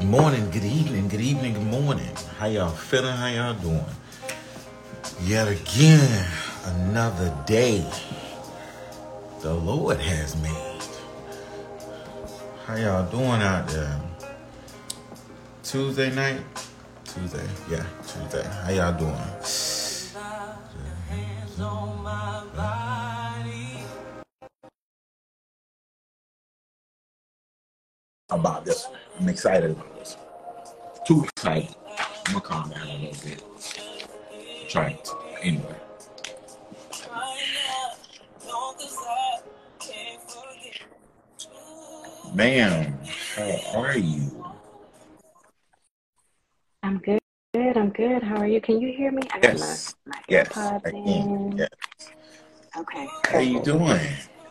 morning, good evening, good evening, good morning. How y'all feeling? How y'all doing? Yet again, another day the Lord has made. How y'all doing out there? Tuesday night? Tuesday, yeah, Tuesday. How y'all doing? About this. I'm excited about this. Too excited. I'm gonna calm down a little bit. Try it. Anyway. Ma'am, how are you? I'm good. I'm good. How are you? Can you hear me? I got Yes. my Yes. AirPods Again. in. Yes. Okay, How you perfect. doing?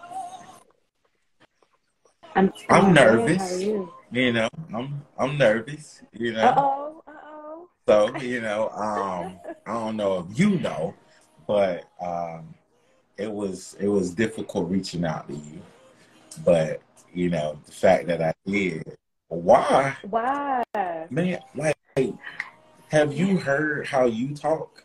I'm I'm doing good. How are nervous. you? I'm nervous, Uh-oh. Uh-oh. So, I don't know if you know, but it was difficult reaching out to you. But, the fact that I did, why? Why? Man, like, have you heard how you talk?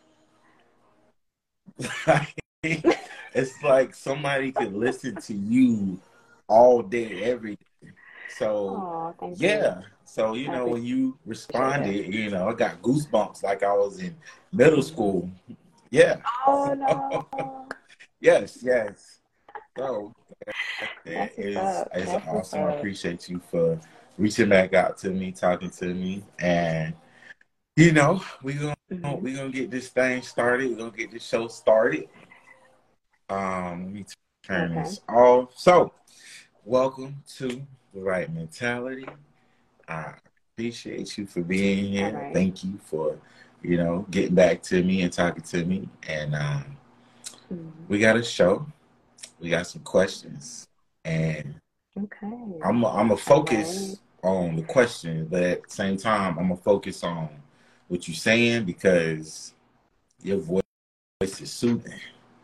It's like somebody could listen to you all day, every day. So, Oh, thank you. yeah. So, I when you appreciate it. responded, I got goosebumps like I was in middle school. Yeah. Oh no. Yes, yes. So, it That's what's is up. it's That's what's awesome. I up. appreciate you for reaching back out to me, talking to me. And, we're gonna Hmm. we gonna get this thing started. We're gonna get this show started. Let me turn Okay. this off. So, welcome to the Right Mentality. I appreciate you for being All here. right. Thank you for, getting back to me and talking to me. And Mhm. we got a show. We got some questions, and Okay. I'm a All right. focus on the questions, but at the same time, I'm gonna focus on what you're saying because your voice is soothing.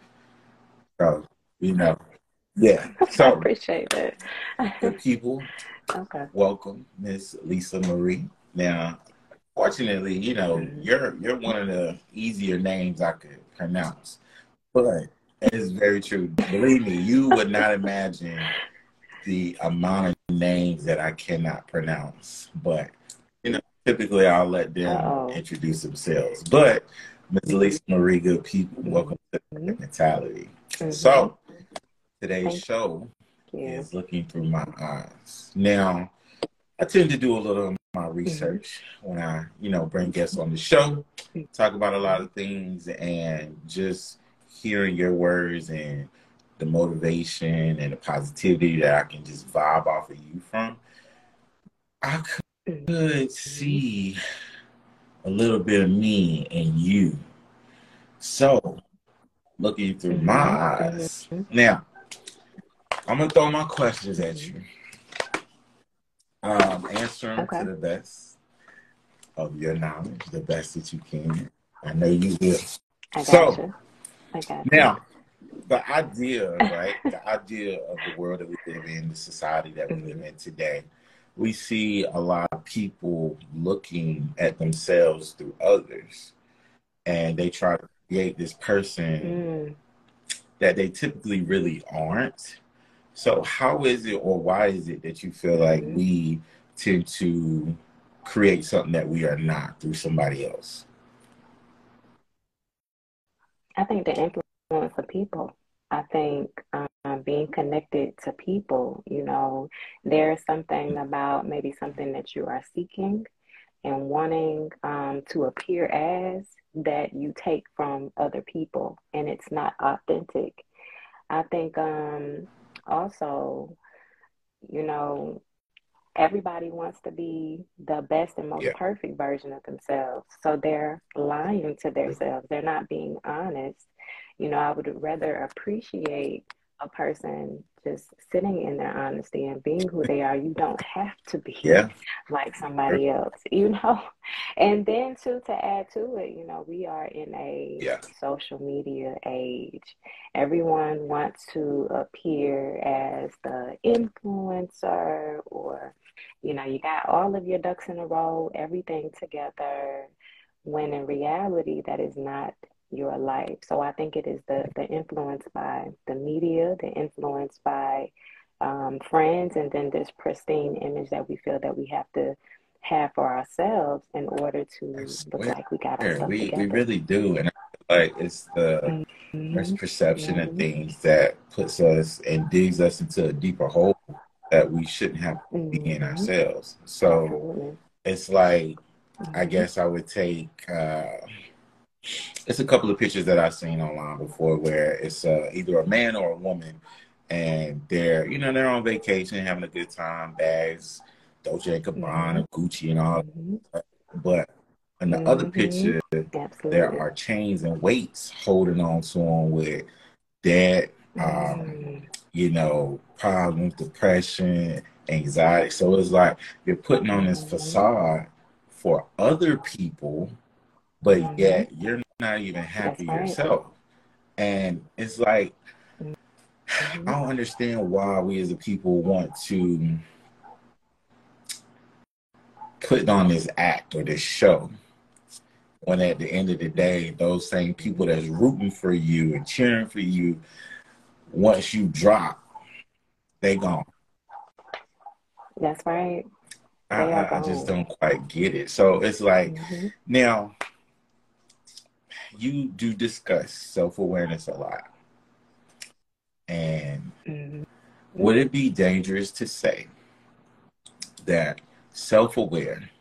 So, you know, yeah. I So, appreciate that. good people, Okay. welcome, Miss Lisa Marie. Now, fortunately, Hmm. you're one of the easier names I could pronounce. But it's very true. Believe me, you would not imagine the amount of names that I cannot pronounce. But typically I'll let them Uh-oh. introduce themselves. But Ms. Lisa Marie, good people, welcome to Hmm. the Mentality. Hmm. So today's Thank show you. is looking through my eyes. Now, I tend to do a little of my Hmm. research when I, bring guests on the show, talk about a lot of things, and just hearing your words and the motivation and the positivity that I can just vibe off of you from. I could Hmm. see a little bit of me in you. So, looking through my Hmm. Hmm. eyes. Now, I'm going to throw my questions at Hmm. you. Answer them to Okay. the best of your knowledge, the best that you can. I know you will. I So, gotcha. I gotcha. now, the idea, right? The idea of the world that we live in, the society that we live Hmm. in today, we see a lot of people looking at themselves through others, and they try to create this person Mm. that they typically really aren't. So, how is it, or why is it that you feel like Hmm. we tend to create something that we are not through somebody else? I think the influence of people. I think being connected to people, there's something about maybe something that you are seeking and wanting to appear as that you take from other people, and it's not authentic. I think also, you know, everybody wants to be the best and most Yeah. perfect version of themselves. So they're lying to themselves. They're not being honest. I would rather appreciate a person just sitting in their honesty and being who they are. You don't have to be Yeah. like somebody else, you know? And then too, to add to it, you know, we are in a Yeah. social media age. Everyone wants to appear as the influencer, or, you know, you got all of your ducks in a row, everything together, when in reality, that is not your life. So I think it is the influence by the media, the influence by friends, and then this pristine image that we feel that we have to have for ourselves in order I to look swear. like we got our stuff We together. really do. And I feel like it's the Mm-hmm. misperception of Mm-hmm. things that puts us and digs us into a deeper hole that we shouldn't have to be in Mm-hmm. ourselves. So Absolutely. it's like, I Mm-hmm. guess I would take, it's a couple of pictures that I've seen online before where it's either a man or a woman, and they're on vacation, having a good time, bags, Dolce and Mm-hmm. Gabbana, Gucci, and all Mm-hmm. that. But in the other Mm-hmm. picture, there Absolutely. are chains and weights holding on to them with debt, Mm-hmm. problems, depression, anxiety. So it's like you're putting on this Mm-hmm. facade for other people, but Mm-hmm. yet you're not even That's happy right. yourself. And it's like, Mm-hmm. I don't understand why we as a people want to put on this act or this show when at the end of the day, those same people that's rooting for you and cheering for you, once you drop, they gone. That's right. I, They are I, I just gone. don't quite get it. So it's like, Mm-hmm. now you do discuss self-awareness a lot. And Mm-hmm. would it be dangerous to say that self-aware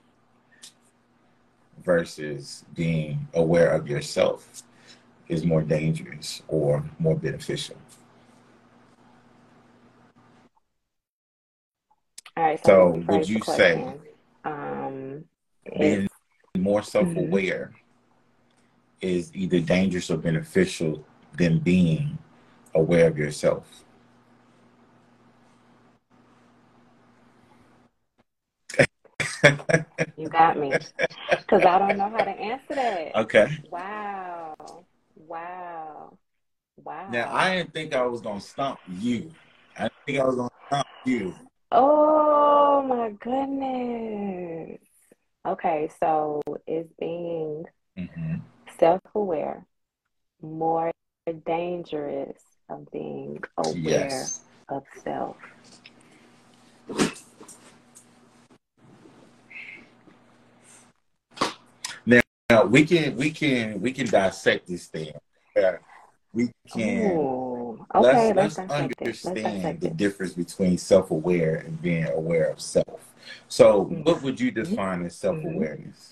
versus being aware of yourself is more dangerous or more beneficial? All right, so I'm So gonna would rephrase the you say question. Um, it's being more mhm. self-aware is either dangerous or beneficial than being aware of yourself? You got me, because I don't know how to answer that. Okay. Wow, wow, Now, I wow. didn't think I was going to stump you. I didn't think I was going to stump you. Oh my goodness. Okay, so is being Hmm. self-aware more dangerous of being aware Yes. of self? Now we can dissect this thing. We can Oh, let's okay, let's let's dissect it. Let's understand dissect the it. difference between self-aware and being aware of self. So, what would you Mm-hmm. define as Mm-hmm. self-awareness?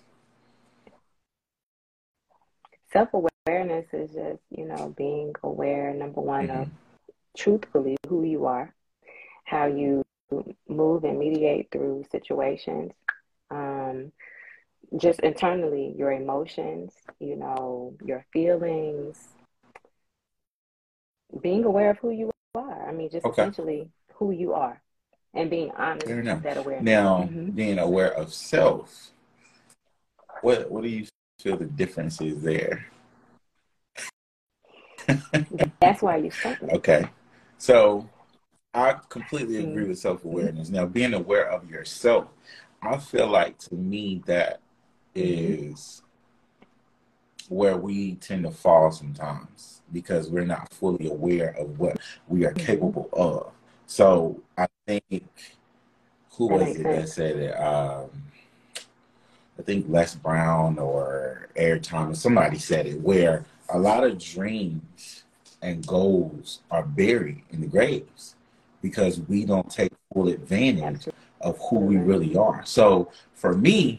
Self-awareness is just, being aware, number one, of Hmm. truthfully who you are, how you move and mediate through situations, um, just internally, your emotions, your feelings, being aware of who you are. I mean, just Okay, essentially who you are and being honest fair enough. of that awareness. Now, Hmm. being aware of self, what do you feel the difference is there? That's why you stumped me. Okay, so I completely agree with Hmm. self-awareness. Now, being aware of yourself, I feel like to me that Hmm. is where we tend to fall sometimes because we're not fully aware of what we are Hmm. capable of. So I think, who That was makes it that sense. said it? I think Les Brown or Eric Thomas, somebody said it, where a lot of dreams and goals are buried in the graves because we don't take full advantage of who we Absolutely. really are. So for me,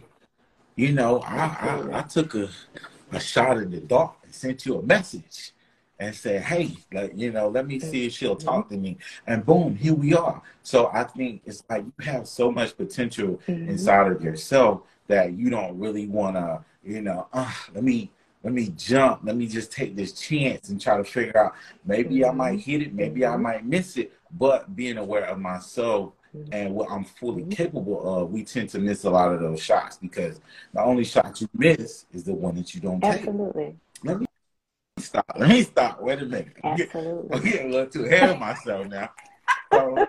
I Absolutely. took a shot in the dark and sent you a message and said, hey, let me see if she'll Hmm. talk to me. And boom, here we are. So I think it's like you have so much potential Hmm. inside of yourself that you don't really want to, let let me jump. Let me just take this chance and try to figure out, maybe I might hit it, maybe I might miss it. But being aware of myself and what I'm fully capable of, we tend to miss a lot of those shots, because the only shot you miss is the one that you don't take. Absolutely. Let me stop. Let me stop. Wait a minute. Absolutely. I'm getting a little too ahead of myself now. So,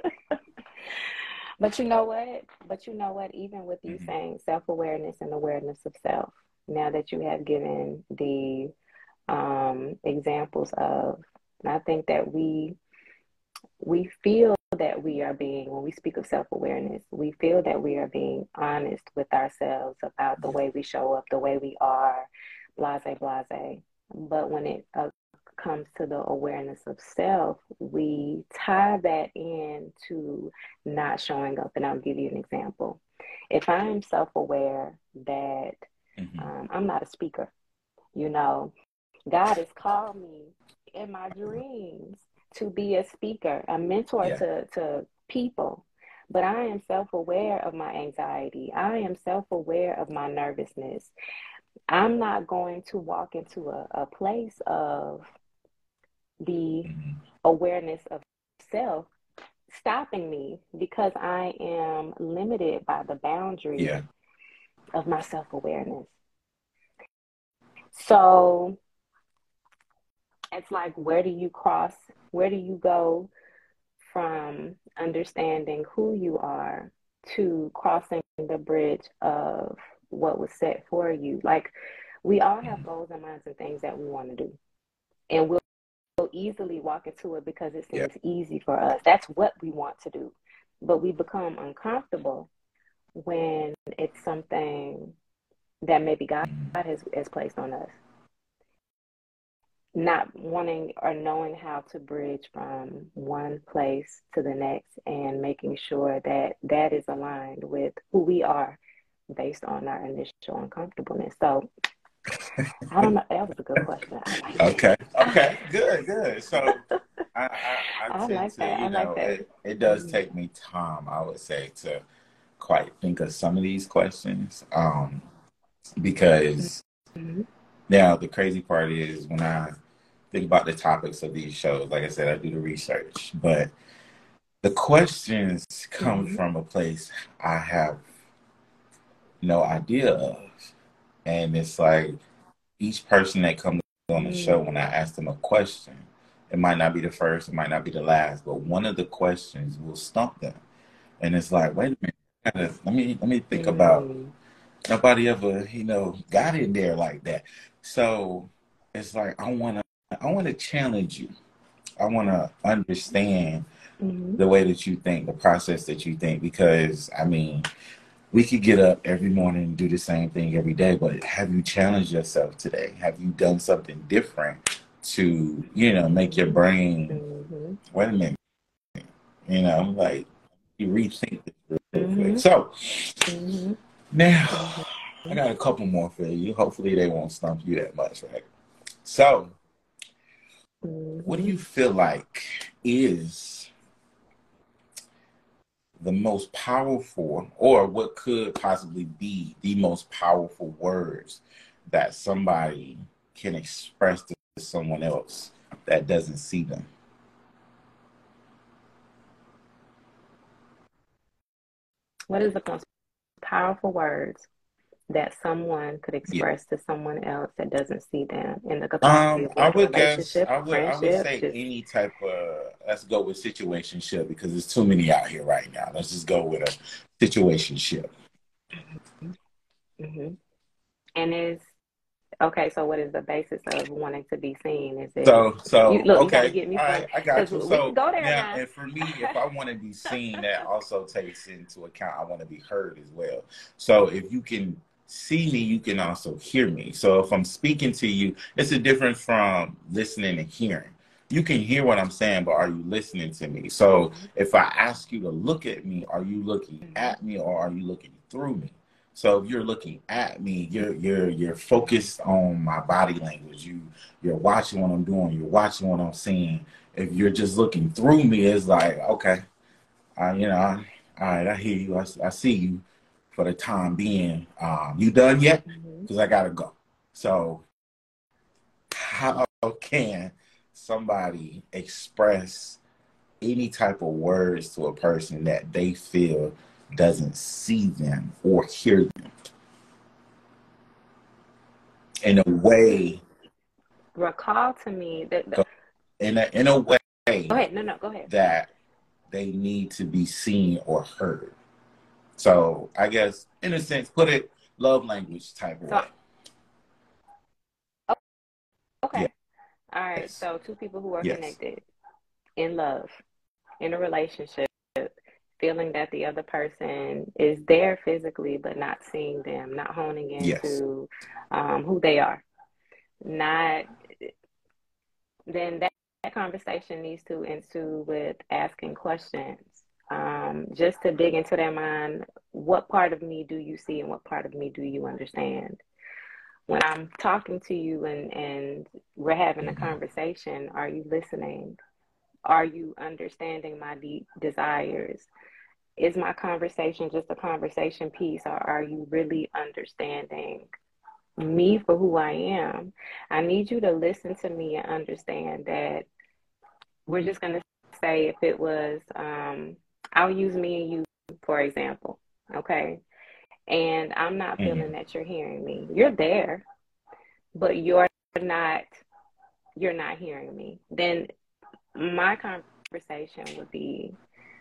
But you know what? Even with you saying self-awareness and awareness of self, now that you have given the examples of, and I think that we feel that we are being, when we speak of self-awareness, we feel that we are being honest with ourselves about the way we show up, the way we are, blase, blase. But when it comes to the awareness of self, we tie that in to not showing up. And I'll give you an example. If I'm self-aware that I'm not a speaker, you know, God has called me in my dreams to be a speaker, a mentor to people. But I am self-aware of my anxiety. I am self-aware of my nervousness. I'm not going to walk into a place of the awareness of self stopping me because I am limited by the boundary of my self-awareness. So it's like, where do you go from understanding who you are to crossing the bridge of what was set for you? Like, we all have goals and minds and things that we want to do, and we'll easily walk into it because it seems easy for us. That's what we want to do. But we become uncomfortable when it's something that maybe God has placed on us. Not wanting or knowing how to bridge from one place to the next, and making sure that that is aligned with who we are based on our initial uncomfortableness. So I don't know. That was a good question. I like that. Okay. Good. So I tend like to, that. I like that. It does take me time, I would say, to quite think of some of these questions. Because now the crazy part is, when I think about the topics of these shows, like I said, I do the research, but the questions come from a place I have no idea of. And it's like, each person that comes on the show, when I ask them a question, it might not be the first, it might not be the last, but one of the questions will stump them. And it's like, wait a minute, let me think about, nobody ever, got in there like that. So it's like, I wanna challenge you. I wanna understand the way that you think, the process that you think, because we could get up every morning and do the same thing every day, but have you challenged yourself today? Have you done something different to, make your brain, wait a minute, like, you rethink this real quick. So now I got a couple more for you. Hopefully they won't stump you that much, right? So what do you feel like is the most powerful, or what could possibly be the most powerful words that somebody can express to someone else that doesn't see them? What is the most powerful words that someone could express to someone else that doesn't see them, in the capacity of I what, a would guess relationship, a I would friendship? say any type of, let's go with situationship, because there's too many out here right now. Let's just go with a situationship. And okay, so what is the basis of wanting to be seen? Is it So you got to okay, get me all from, right, I got because you. we can So go there now, now. and for me, if I want to be seen, that also takes into account, I want to be heard as well. So if you can see me, you can also hear me. So if I'm speaking to you, it's a difference from listening and hearing. You can hear what I'm saying, but are you listening to me? So if I ask you to look at me, are you looking at me, or are you looking through me? So if you're looking at me, you're focused on my body language. You're watching what I'm doing. You're watching what I'm saying. If you're just looking through me, it's like, okay, all right, I hear you. I see you for the time being. You done yet? Because I gotta go. So how can somebody express any type of words to a person that they feel doesn't see them or hear them in a way? Recall to me that In a way go ahead. No, go ahead. that they need to be seen or heard. So I guess, in a sense, put it love language type of way. Okay. Yeah. All right. Yes. So two people who are Yes. connected in love, in a relationship, feeling that the other person is there physically, but not seeing them, not honing into who they are. Not then that conversation needs to ensue with asking questions. Just to dig into their mind, what part of me do you see and what part of me do you understand? When I'm talking to you and we're having a conversation, are you listening? Are you understanding my deep desires? Is my conversation just a conversation piece, or are you really understanding me for who I am? I need you to listen to me and understand that we're just going to say if it was, I'll use me and you, for example, okay? And I'm not feeling that you're hearing me. You're there, but you're not hearing me. Then my conversation would be,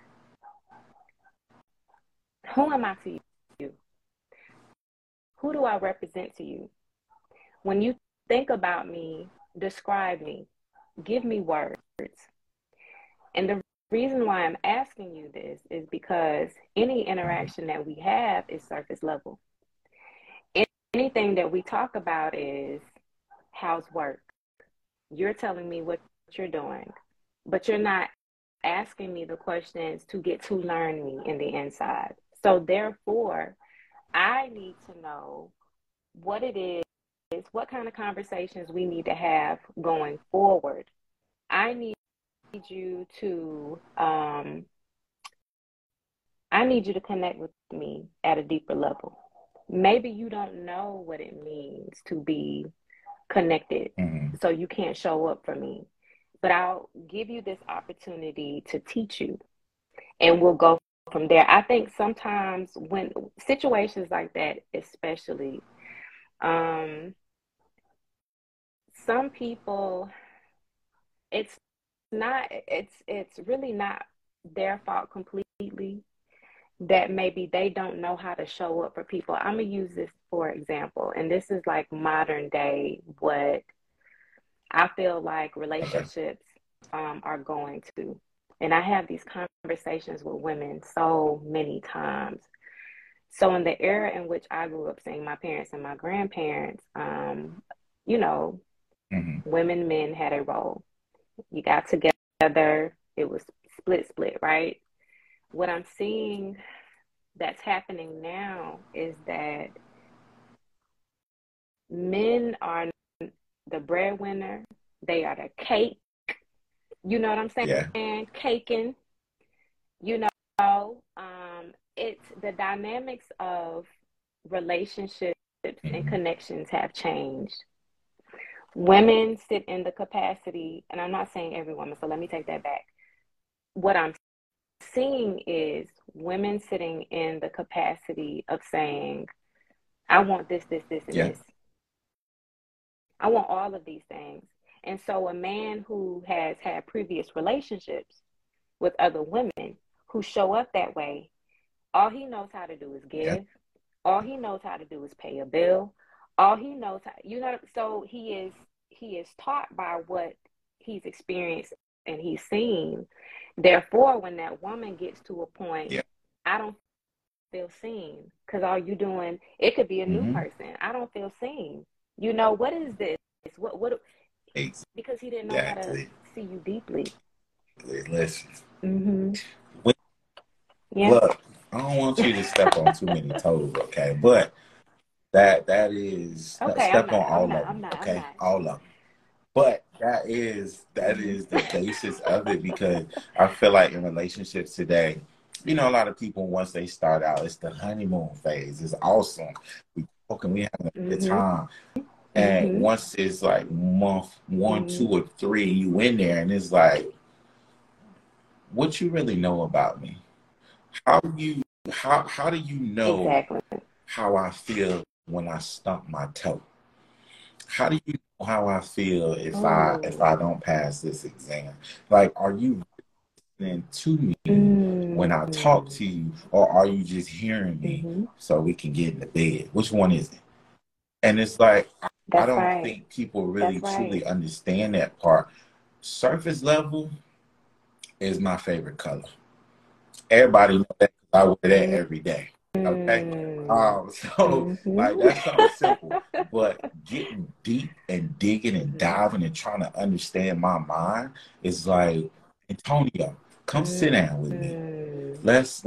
who am I to you? Who do I represent to you? When you think about me, describe me, give me words. And the reason why I'm asking you this is because any interaction that we have is surface level. Anything that we talk about is how's work. You're telling me what you're doing, but you're not asking me the questions to get to learn me in the inside. So therefore, I need to know what it is, what kind of conversations we need to have going forward. I need you to connect with me at a deeper level. Maybe you don't know what it means to be connected, so you can't show up for me. But I'll give you this opportunity to teach you, and we'll go from there. I think sometimes when situations like that, especially, some people, it's really not their fault completely that maybe they don't know how to show up for people. I'm gonna use this for example, and this is like modern day what I feel like relationships are going to. And I have these conversations with women so many times. So in the era in which I grew up seeing my parents and my grandparents, you know, women, men had a role. You got together, it was split, right? What I'm seeing that's happening now is that men are the breadwinner, they are the cake. You know what I'm saying? Yeah. Caking. You know, it's the dynamics of relationships and connections have changed. Women sit in the capacity, and I'm not saying every woman, so let me take that back. What I'm seeing is women sitting in the capacity of saying, I want this, and this. I want all of these things. And so a man who has had previous relationships with other women who show up that way, all he knows how to do is give. All he knows how to do is pay a bill. All he knows how, so he is taught by what he's experienced and he's seen. Therefore, when that woman gets to a point, I don't feel seen, because all you doing, it could be a new person. I don't feel seen. What is this? What? Because he didn't know how to see you deeply. Listen. Yeah. Look, I don't want you to step on too many toes, okay? But that is okay. Step on all of them, okay? I'm not. All of them. But that is the basis of it, because I feel like in relationships today, a lot of people, once they start out, it's the honeymoon phase. It's awesome. We talking, we having a good time. And Mm-hmm. once it's like month one, two, Mm-hmm. or three, you in there, and it's like, what you really know about me? How you how do you know Exactly. how I feel when I stump my toe? How do you know how I feel if I Oh. don't pass this exam? Like, are you listening to me when I talk Mm. to you, or are you just hearing me Mm-hmm. so we can get in the bed? Which one is it? And it's like I That's don't right. think people really That's right. truly understand that part. Surface level is my favorite color. Everybody knows that 'cause I wear that every day. Okay. Mm. So like Mm-hmm. that's something simple, but getting deep and digging and Mm-hmm. diving and trying to understand my mind is like, Antonio, come sit down with me. Mm-hmm.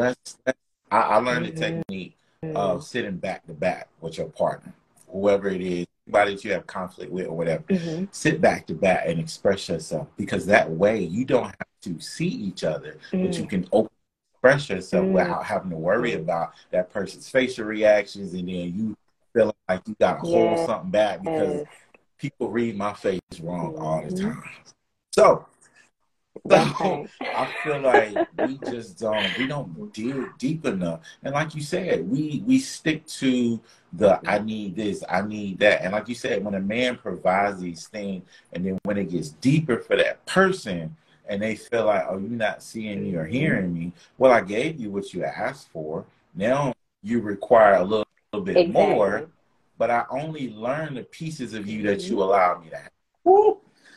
I learned the Mm-hmm. technique of sitting back to back with your partner, whoever it is, anybody that you have conflict with or whatever. Mm-hmm. Sit back to back and express yourself, because that way you don't have to see each other, but you can open express yourself Mm-hmm. without having to worry about that person's facial reactions, and then you feeling like you got to hold Yes. something back because people read my face wrong all the Mm-hmm. time. So That's so right. I feel like we don't dig deep enough. And like you said, we stick to the I need this, I need that. And like you said, when a man provides these things, and then when it gets deeper for that person and they feel like, oh, you're not seeing me or Mm-hmm. hearing me, well, I gave you what you asked for. Now you require a little bit more, Exactly. but I only learn the pieces of you that Mm-hmm. you allow me to have. Woo!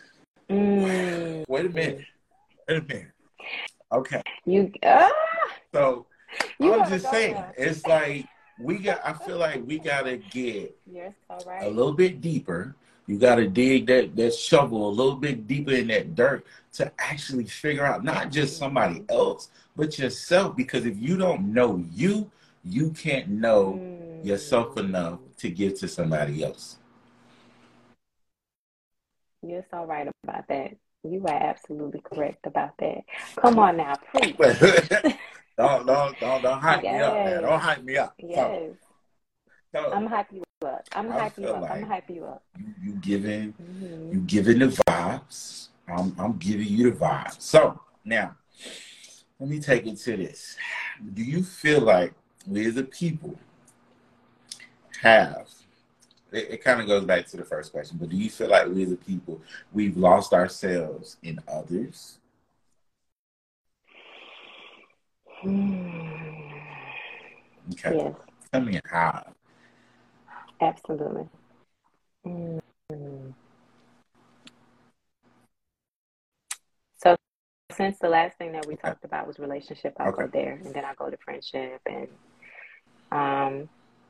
Mm. Wait a minute. Wait a minute. Okay. You So you I'm gotta just go saying, there. it's like I feel like we gotta get You're so a right. little bit deeper. You gotta dig that shovel a little bit deeper in that dirt to actually figure out not just somebody Mm-hmm. else, but yourself. Because if you don't know you, you can't know yourself enough Mm. to give to somebody else. You're so right about that. You are absolutely correct about that. Come on now, preach. Don't hype me up now. Yes. Don't hype me up. Yes. So I'm hype you up. I'm I hype you feel up. I'm like hype you up. you giving Mm-hmm. you giving the vibes. I'm giving you the vibes. So now let me take it to this. Do you feel like we as a people have it kind of goes back to the first question, but do you feel like we as a people we've lost ourselves in others? Okay. Yes, Tell me how. absolutely. Mm. So since the last thing that we Okay. talked about was relationship, I'll Okay. go there and then I'll go to friendship and um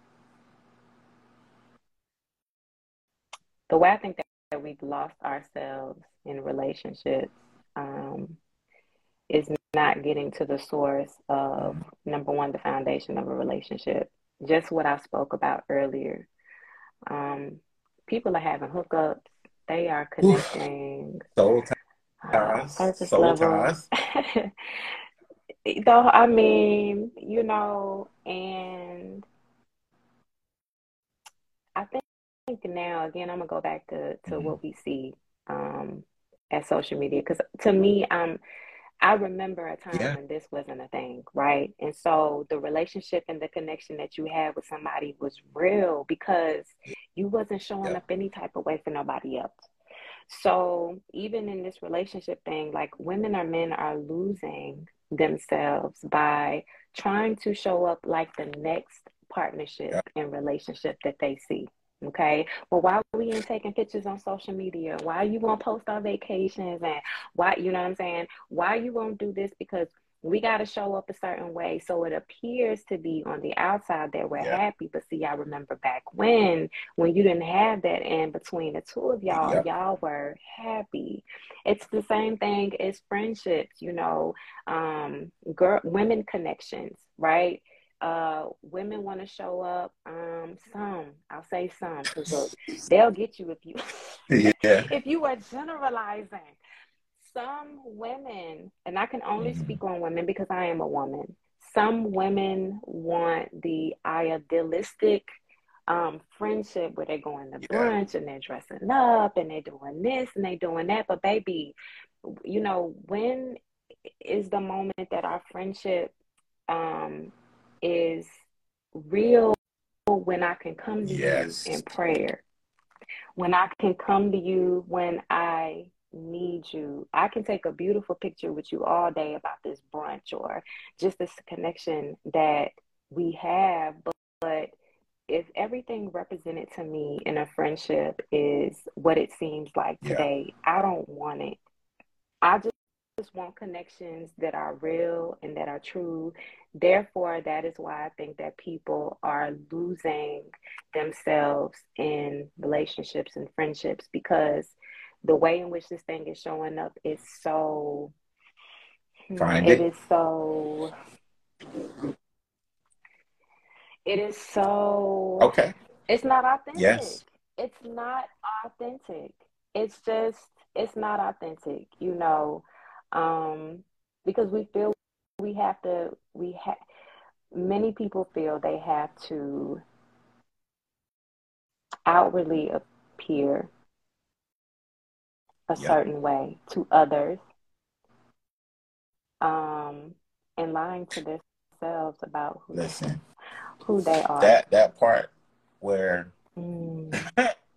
the way I think that we've lost ourselves in relationships um is not getting to the source of number one, the foundation of a relationship. Just what I spoke about earlier. Um, People are having hookups, they are Oof. connecting Soul ties. surface Soul level. ties. Though, I mean, and I think now, again, I'm gonna go back to Mhm. what we see at social media because to me, I remember a time Yeah. when this wasn't a thing, right? And so the relationship and the connection that you had with somebody was real because you wasn't showing Yeah. up any type of way for nobody else. So even in this relationship thing, like women or men are losing themselves by trying to show up like the next partnership Yeah. and relationship that they see. Okay. Well, why we ain't taking pictures on social media? Why you won't post our vacations and why you know what I'm saying? Why you won't do this? Because we got to show up a certain way. So it appears to be on the outside that we're Yeah. happy. But see, I remember back when you didn't have that and between the two of y'all, Yeah. y'all were happy. It's the same thing as friendships, girl women connections, right? Women want to show up, I'll say some, because look, they'll get you if you Yeah. if you are generalizing. Some women, and I can only Mhm. speak on women because I am a woman. Some women want the idealistic friendship where they're going to Yeah. brunch and they're dressing up and they're doing this and they're doing that. But baby, you know, when is the moment that our friendship is real? When I can come to you Yes. in prayer, when I can come to you when I need you. I can take a beautiful picture with you all day about this brunch or just this connection that we have, but if everything represented to me in a friendship is what it seems like Yeah. today, I don't want it. I just want connections that are real and that are true. Therefore, that is why I think that people are losing themselves in relationships and friendships because the way in which this thing is showing up is so, Find it it. is so, it is so, Okay. it's not authentic. Yes. It's not authentic. It's just, it's not authentic, you know, um, because we feel we have to, many people feel they have to outwardly appear a Yep. certain way to others, um, and lying to themselves about Listen, who they are. that part where Mm.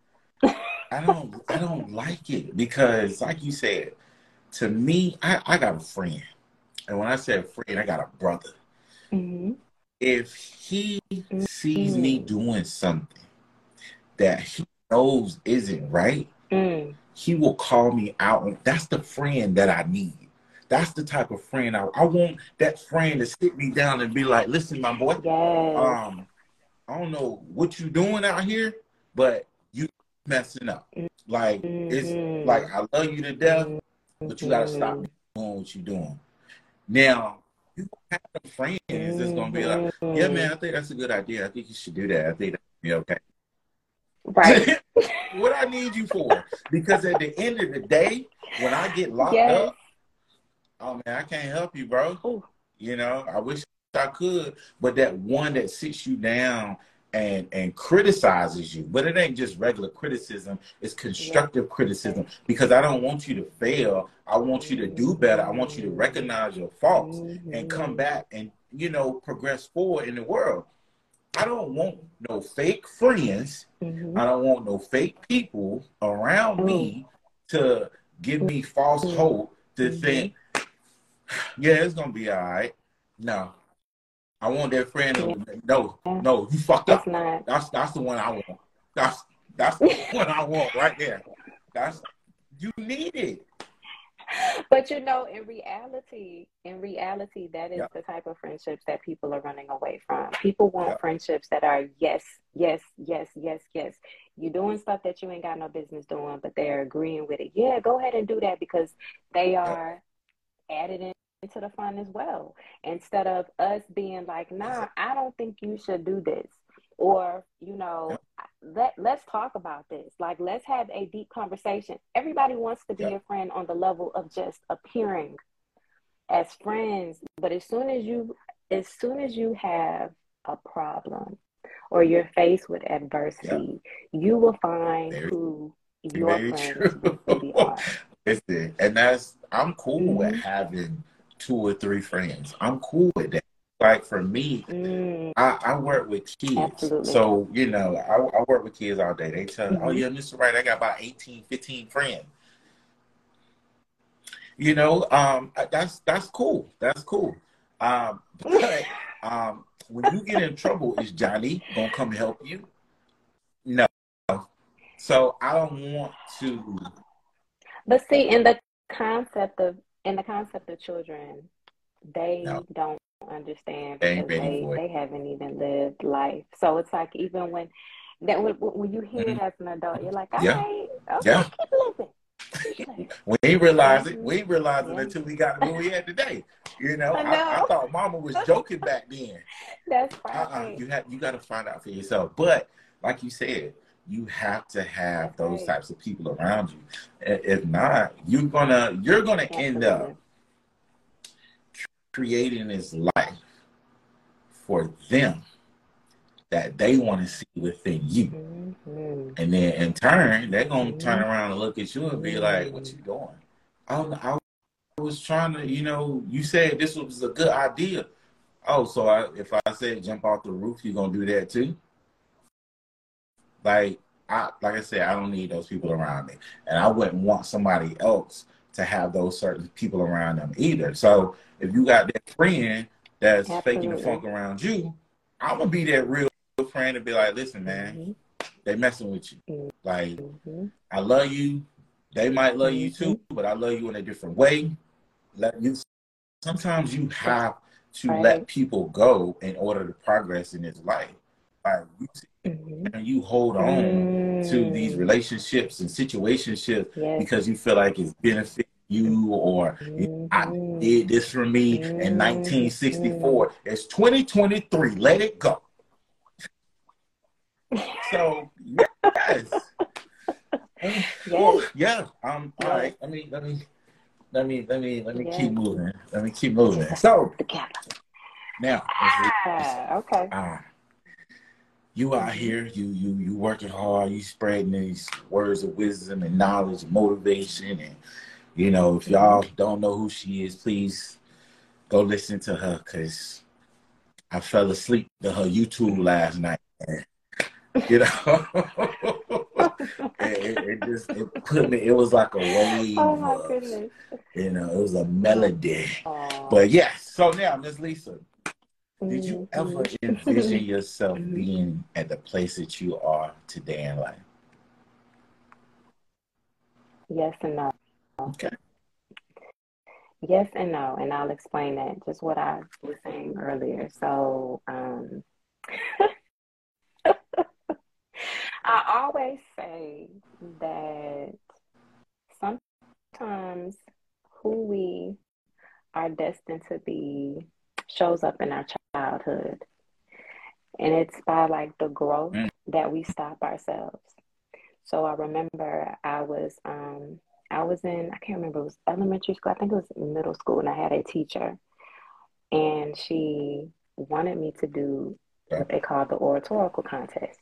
I don't like it because, like you said, to me, I got a friend, and when I say a friend, I got a brother. Mm-hmm. If he sees me Mm. doing something that he knows isn't right, Mm. he will call me out. And that's the friend that I need. That's the type of friend I want. That friend to sit me down and be like, "Listen, my boy, Yes. um, I don't know what you doing out here, but you messing up. Like it's like Mm-hmm. I love you to death, but you gotta stop Mm-hmm. doing what you doing." Now, you have some friends that's gonna be like, "Yeah, Mm-hmm. man, I think that's a good idea. I think you should do that. I think that'd be okay." Right. What I need you for? Because at the end of the day, when I get locked Yes. up, oh man, I can't help you, bro. Ooh. You know, I wish I could, but that one that sits you down and criticizes you, but it ain't just regular criticism, it's Yes. constructive criticism because I don't want you to fail. I want you to do better. I want you to Mm-hmm. recognize your faults and come Mm-hmm. back and, progress forward in the world. I don't want no fake friends. Mm-hmm. I don't want no fake people around Ooh. me to give me false hope to Mm-hmm. think, yeah, it's gonna be all right. No, I want that friend. No, Yeah. no, you fucked It's up. not. That's the one I want. That's the one I want right there. That's you need it. But you know, in reality, that is Yep, the type of friendships that people are running away from. People want yep, friendships that are yes, yes, yes, yes, yes. You're doing stuff that you ain't got no business doing, but they're agreeing with it. Yeah, go ahead and do that because they yep. are added into the fun as well. Instead of us being like, nah, Exactly. I don't think you should do this. Or, you Yep, know, let's talk about this. Like, let's have a deep conversation. Everybody wants to be yep, your friend on the level of just appearing as friends. But as soon as you have a problem or you're faced with yep. adversity, you will find Very, who your very friends true. really are. Listen, I'm cool with Mm-hmm. having two or three friends. I'm cool with that. Like for me, Mm, I work with kids. absolutely. So, I work with kids all day. They tell me, oh, Mm-hmm. yeah, Mr. Wright, I got about 18, 15 friends. That's cool. That's cool. Um, but when you get in trouble, is Johnny going to come help you? No. So I don't want to, But see, concept of in the concept of children, no, they don't understand they ain't because ready they for it. they haven't even lived life. So it's like even when you hear it Mhm. as an adult, you're like, all Yeah. right, okay, Yeah. keep living, keep living. We ain't realize it. Mm-hmm. We ain't realize it Yeah, until we got to where we at today. I I know. thought mama was joking back then. That's right. You got to find out for yourself. But like you said, you have to have That's those right. types of people around you. If not, you're gonna end Absolutely. up creating this life for them that they want to see within you. Mm-hmm. And then in turn, they're going to turn Mm-hmm. around and look at you and be like, what you doing? I was trying to, you said this was a good idea. Oh, so if I said jump off the roof, you're going to do that too? Like I said, I don't need those people around me. And I wouldn't want somebody else to have those certain people around them either. So if you got that friend that's faking the funk Absolutely. around you, I'm going to be that real friend and be like, listen, man, Mm-hmm. they messing with you. Like, Mm-hmm. I love you. They might love you Mm-hmm. too, but I love you in a different way. Sometimes you That's have to let right. people go in order to progress in this life. Like Mm-hmm. you hold on to these Mm. relationships and situationships Yes. because you feel like it's benefiting you, or I Mm-hmm. did this for me in Mm-hmm. 1964. It's 2023. Let it go. So yes. Yes. Yeah. All Yes. right. Let me keep Yes. moving. Let me keep Put moving. yourself So together. now, Miss Lisa, Okay. you out Mm-hmm. here, you working hard, you spreading these words of wisdom and knowledge, and motivation, and if Mm-hmm. y'all don't know who she is, please go listen to her, because I fell asleep to her YouTube last night. And, you know, it put me. It was like a Oh wave my of, goodness. it was a melody. Oh. But yes, so now, Miss Lisa, did you ever envision Mm-hmm. yourself Mm-hmm. being at the place that you are today in life? Yes and no. Okay. Yes and no, and I'll explain that. Just what I was saying earlier. So, I always say that sometimes who we are destined to be shows up in our childhood, and it's by like the growth Mm, that we stop ourselves. So I remember I was in, I can't remember, it was elementary school, I think it was middle school, and I had a teacher, and she wanted me to do okay. what they call the oratorical contest.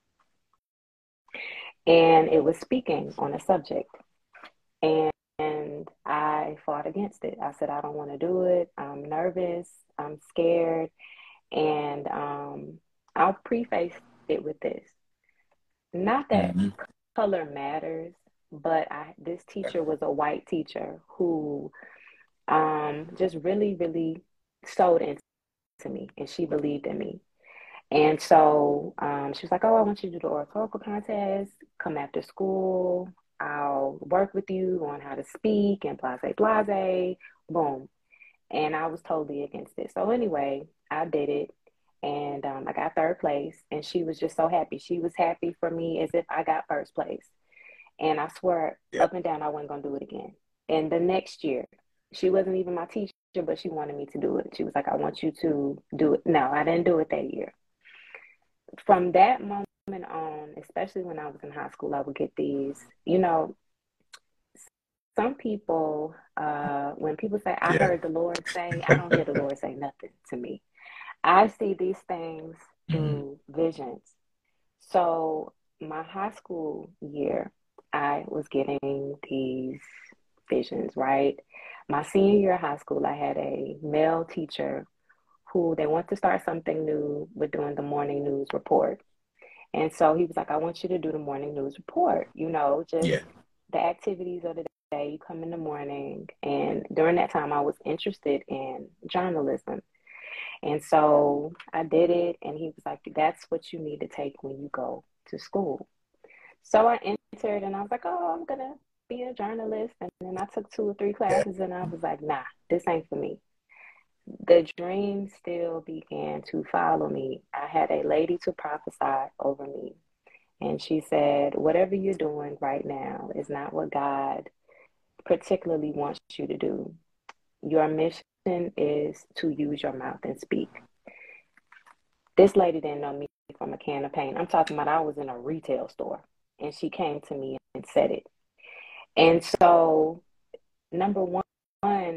And it was speaking on a subject. And I fought against it. I said, I don't want to do it. I'm nervous. I'm scared. And I'll preface it with this. Not that Mm-hmm. color matters, but this teacher was a white teacher who just really, really sold into me, and she believed in me. And so she was like, "Oh, I want you to do the oratorical contest. Come after school. I'll work with you on how to speak and blase, blase, boom." And I was totally against it. So anyway, I did it, and I got third place. And she was just so happy. She was happy for me as if I got first place. And I swear Yeah. up and down, I wasn't gonna do it again. And the next year, she wasn't even my teacher, but she wanted me to do it. She was like, "I want you to do it." No, I didn't do it that year. From that moment on, especially when I was in high school, I would get these, some people, when people say, "I Yeah. heard the Lord say," I don't hear the Lord say nothing to me. I see these things Mm-hmm. through visions. So, my high school year, I was getting these visions, right? My senior year of high school, I had a male teacher who they want to start something new with doing the morning news report. And so he was like, "I want you to do the morning news report, just Yeah. the activities of the day. You come in the morning." And during that time, I was interested in journalism. And so I did it. And he was like, "That's what you need to take when you go to school." So I entered and I was like, "Oh, I'm going to be a journalist." And then I took 2 or 3 Yeah. classes and I was like, "Nah, this ain't for me." The dream still began to follow me. I had a lady to prophesy over me. And she said, "Whatever you're doing right now is not what God particularly wants you to do. Your mission is to use your mouth and speak." This lady didn't know me from a can of paint. I'm talking about I was in a retail store and she came to me and said it. And so, number one,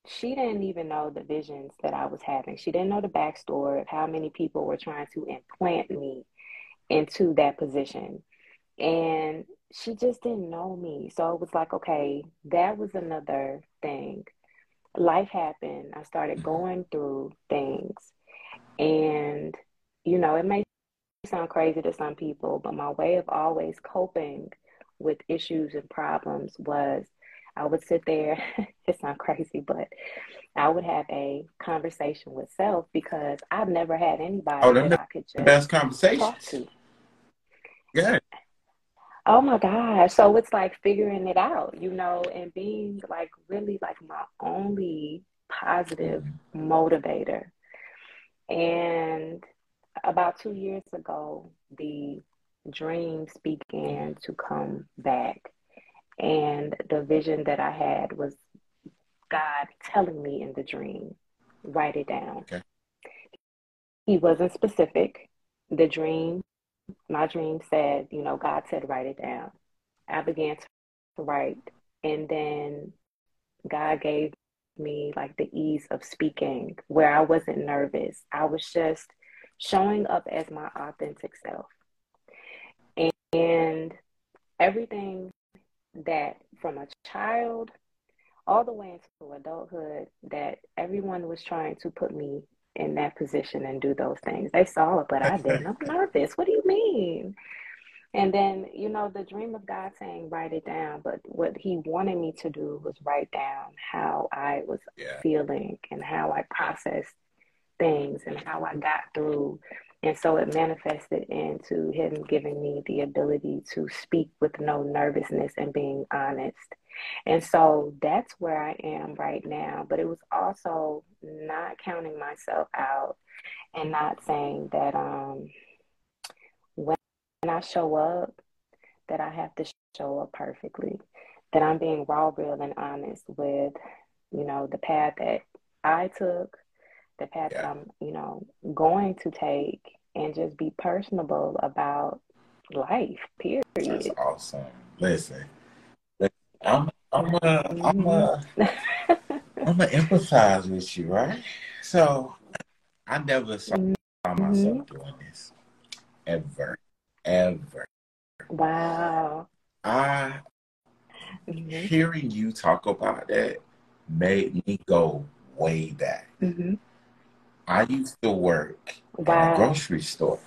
she didn't even know the visions that I was having. She didn't know the backstory of how many people were trying to implant me into that position. And she just didn't know me. So it was like, okay, that was another thing. Life happened. I started going through things. And, it may sound crazy to some people, but my way of always coping with issues and problems was I would sit there. It sounds crazy, but I would have a conversation with self because I've never had Oh, anybody them that the I could best just talk conversations. to. Yeah. Oh my gosh. So it's like figuring it out, and being like really like my only positive motivator. And about 2 years ago, the dreams began to come back. And the vision that I had was God telling me in the dream, write it down. Okay. He wasn't specific. The dream, my dream said, God said, write it down. I began to write, and then God gave me like the ease of speaking where I wasn't nervous. I was just showing up as my authentic self. And everything that from a child all the way into adulthood, that everyone was trying to put me in that position and do those things. They saw it, but I didn't. I'm nervous. What do you mean? And then, the dream of God saying, write it down. But what he wanted me to do was write down how I was Yeah. feeling and how I processed things and how I got through. And so it manifested into him giving me the ability to speak with no nervousness and being honest. And so that's where I am right now. But it was also not counting myself out and not saying that when I show up, that I have to show up perfectly, that I'm being raw, real, and honest with, the path that I took, the path that Yeah. I'm, going to take, and just be personable about life, That's period. awesome. Listen, I'm Mm-hmm. gonna empathize with you, right? So I never saw Mm-hmm. myself doing this ever, ever. Wow. I Mm-hmm. Hearing you talk about that made me go way back. Mm-hmm. I used to work in a Wow. grocery store.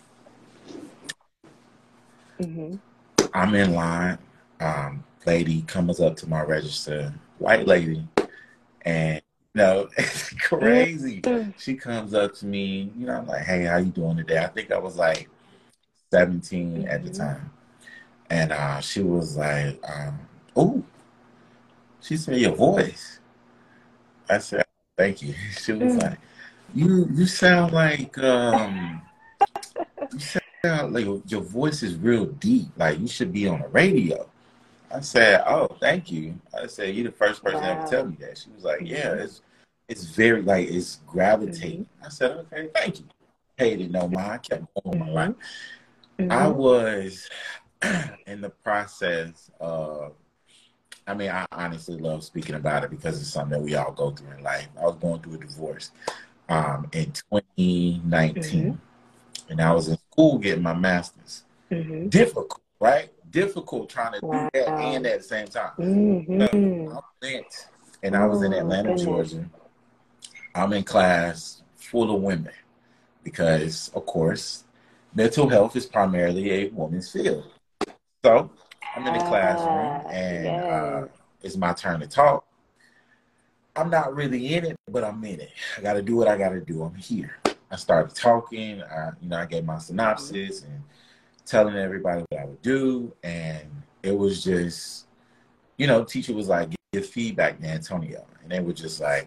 Mm-hmm. I'm in line. Lady comes up to my register, white lady, and it's crazy. Mm-hmm. She comes up to me, I'm like, "Hey, how you doing today?" I think I was like 17 at the Mm-hmm. time, and she was like, "Oh," she said, "Your voice." I said, "Thank you." She was Mm. like, "You sound like you sound like your voice is real deep. Like you should be on the radio." I said, "Oh, thank you." I said, "You're the first person to ever tell Wow. me that." She was like, "Yeah, Mm-hmm. it's very like it's Mm-hmm. gravitating." I said, "Okay, thank you." Paid it no mind. I kept going with my Mm-hmm. life. I Mm-hmm. was in the process of. I mean, I honestly love speaking about it because it's something that we all go through in life. I was going through a divorce in Mm-hmm. 2019, and I was in school getting my master's. Mm-hmm. Difficult, right? Difficult trying to do that and Wow. at the same time. Mm-hmm. I went and I was in Oh Atlanta, goodness. Georgia. I'm in class full of women because, of course, mental health is primarily a woman's field. So I'm in the classroom Ah, and yes. it's my turn to talk. I'm not really in it, but I'm in it. I got to do what I got to do. I'm here. I started talking. I gave my Mm-hmm. synopsis and telling everybody what I would do, and it was just, teacher was like, "Give feedback to Antonio," and they were just like,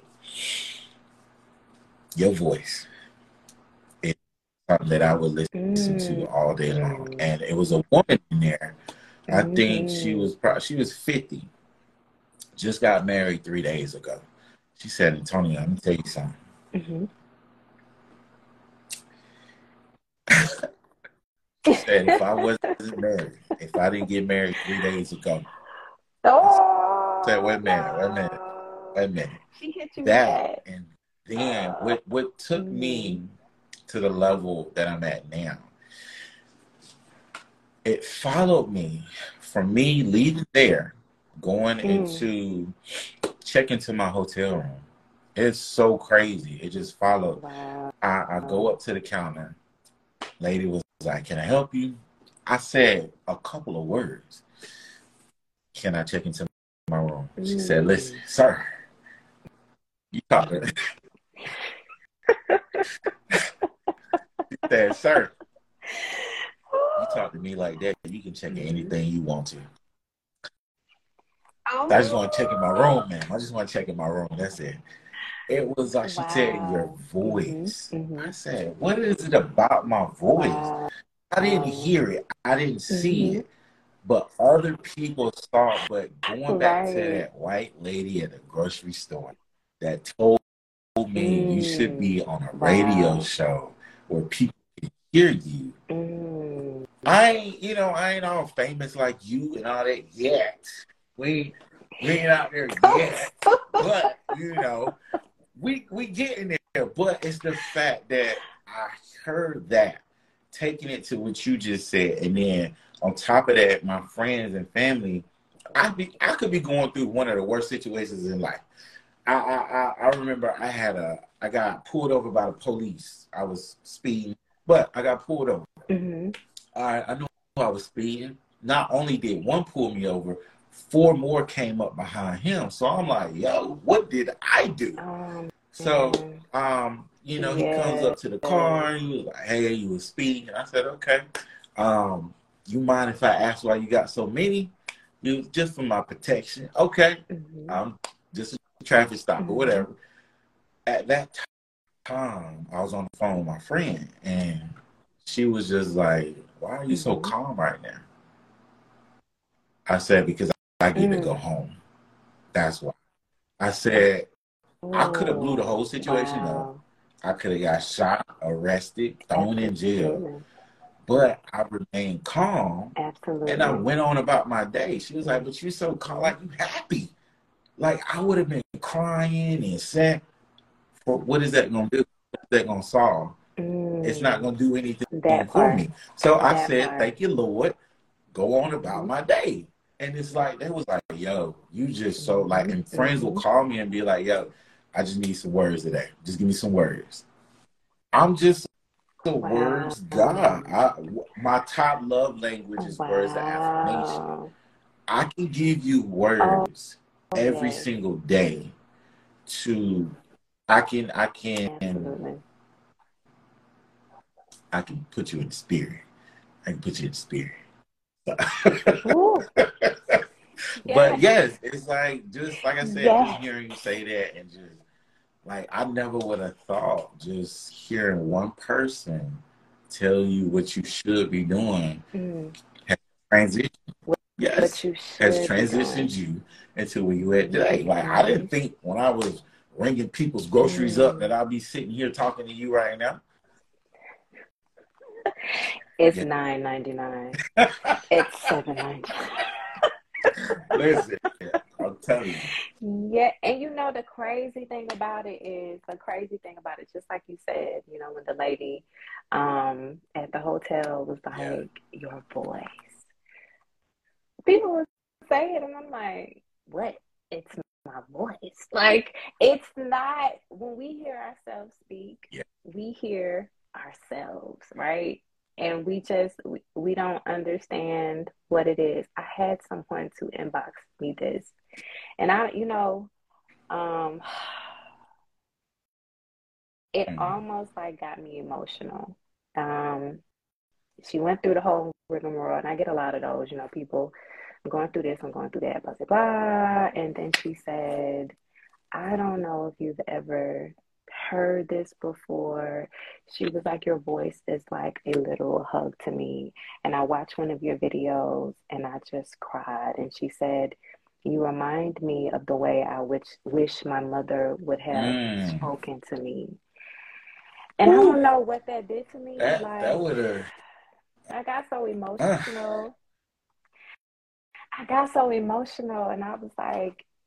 "Your voice is something that I would listen to all day long," Mm-hmm. and it was a woman in there. I think Mm-hmm. she was 50, just got married 3 days ago. She said, "Antonio, let me tell you something." Mm-hmm. She said, "If I wasn't married, if I didn't get married 3 days ago," I said, Oh "Wait a minute, wait a minute." a minute. She hit you with That, that. and then what took Mm, me to the level that I'm at now, it followed me from me leaving there, going mm, into check into my hotel room. It's so crazy. It just followed. wow. I go up to the counter. Lady was like, "Can I help you?" I said a couple of words. "Can I check into my room?" She said, "Listen, Mm. sir, you talk to," she said, "Sir, you talk to me like that, you can check in Mhm. anything you want to. I just want to check in my Oh, room, man. I just want to check in my room. That's it." It was like she said, "Your wow. Mhm. voice." I Mhm. said, "What is it about my voice?" Wow. I didn't hear it. I didn't see Mhm. it. But other people saw it. But going back to Right. that white lady at the grocery store that told me you should Mm. be on a radio Wow. show where people can hear you. Mm. I ain't all famous like you and all that yet. We we ain't out there yet. But we getting there. But it's the fact that I heard that, taking it to what you just said, and then on top of that, my friends and family, I could be going through one of the worst situations in life. I remember I got pulled over by the police. I was speeding, but I got pulled over. Mhm. I knew I was speeding. Not only did one pull me over, four more came up behind him. So I'm like, yo, what did I do? Oh So, man. he comes Yes. up to the car and he was like, "Hey, you was speeding." I said, "Okay. You mind if I ask why you got so many?" You just for my protection. Okay. Mhm. Just a traffic stop or Mhm. whatever. At that time, I was on the phone with my friend and she was just like, "Why are you so Mhm. calm right now?" I said, "Because I get to go Mm. home. That's why." I said, I could have blew the Oh, whole situation up. wow. I could have got shot, arrested, thrown in jail, Absolutely. but I remained calm and I Absolutely. went on about my day. She was like, "But you're so calm, Mhm. like you happy." Like I would have been crying and sad. For what is that gonna do? What's that gonna solve? It's not Mm. gonna do anything That for part. me. So I That said, part. "Thank you, Lord." Go on about Mhm. my day. And it's like they was like, "Yo, you just so like," Mhm. and friends will Mhm. call me and be like, "Yo, I just need some words today. Just give me some words." I'm just a Wow. words God. My top love language is words of affirmation. Wow. I can give you Oh, words every yes. single day to Absolutely. I can put you in the spirit. I can put you in the spirit. Ooh, But yes. yes, it's like just like I said, just Yes. hearing you say that and just like I never would have thought just hearing one person tell you what you should be doing Mm. has transitioned. What Yes, you has should be transitioned doing. you into where you at today. Like I Mhm. didn't think when I was ringing people's groceries up that Mm. I'd be sitting here talking to you right now. It's Yeah. $9.99. It's $7.99. Listen, I'm telling you. Yeah, and the crazy thing about it is the crazy thing about it, just like you said, when the lady at the hotel was Yeah. like, your voice. People would say it and I'm like, what? It's my voice. Like it's not when we hear ourselves speak, Yeah. we hear ourselves, right? And we don't understand what it is. I had someone to inbox me this and um, it Mm. almost like got me emotional. Um, she went through the whole rigmarole, and I get a lot of those, people, I'm going through this, I'm going through that, blah, blah, blah. And then she said, I don't know if you've ever heard this before. She was like, your voice is like a literal hug to me. And I watched one of your videos and I just cried. And she said, you remind me of the way I wish my mother would have Mm. spoken to me. And I Whew. don't know what that did to me. That Like, would have. I got so Uh, emotional. I got so emotional, and I was like,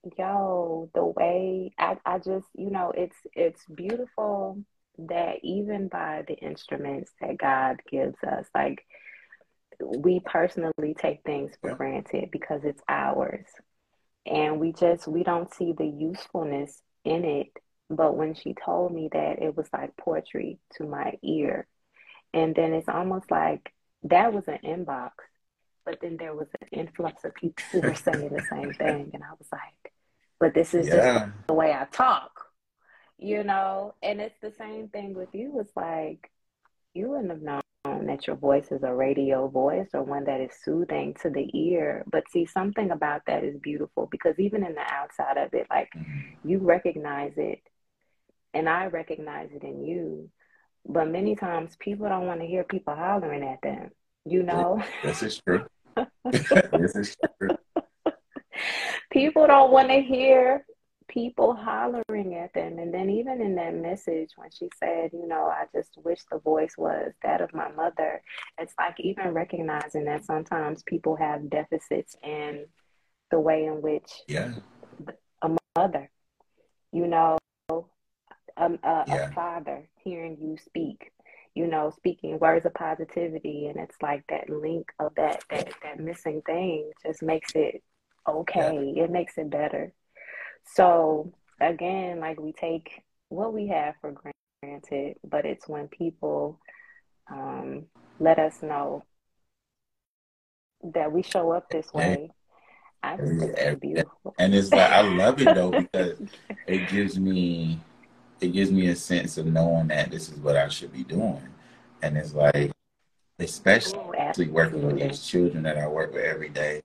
Yo, the way I just, it's beautiful that even by the instruments that God gives us, like we personally take things for Yeah. granted because it's ours. And we don't see the usefulness in it. But when she told me that, it was like poetry to my ear. And then it's almost like that was an inbox, but then there was an influx of people who were saying the same thing. And I was like, but this is just Yeah. the way I talk. And it's the same thing with you. It's like you wouldn't have known that your voice is a radio voice or one that is soothing to the ear. But see, something about that is beautiful because even in the outside of it, like Mhm. you recognize it and I recognize it in you. But many times people don't want to hear people hollering at them, you know? This is true. This is true. People don't want to hear people hollering at them. And then, even in that message, when she said, I just wish the voice was that of my mother, it's like even recognizing that sometimes people have deficits in the way in which Yeah. a mother, you know, a Yeah. father hearing you speak. Speaking words of positivity, and it's like that link of that missing thing just makes it Yeah. okay. It makes it better. So again, like we take what we have for granted, but it's when people um, let us know that we show up this Yeah. way. I just think it's Every day. beautiful. And it's like I love it though because it gives me a sense of knowing that this is what I should be doing. And it's like, especially Ooh, working with absolutely. these children that I work with every day.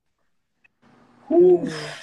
Whew. Mm.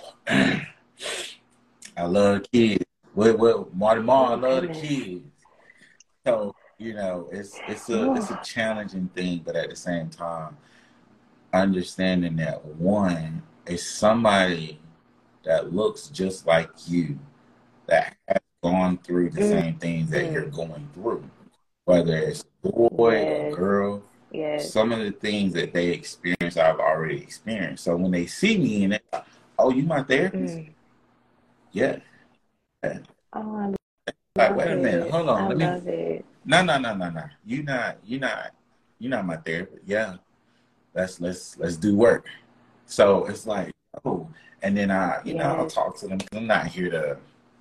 I love kids. Well, Marty Ma, I Oh love the goodness. kids. So, it's a Ooh. challenging thing, but at the same time, understanding that one is somebody that looks just like you, that has gone through the Mm. same things that you're Mm. going through, whether it's a boy or a Yes. girl. Yes. Some of the things that they experience, I've already experienced. So when they see me and they're like, "Oh, you my therapist?" Mm. Yeah. Oh, I Like, love wait a minute, it. hold on, I let me. love it. No, no, no, no, no. You're not my therapist. Yeah, let's do work. So it's like, oh, and then I'll Yes. talk to them. I'm not here to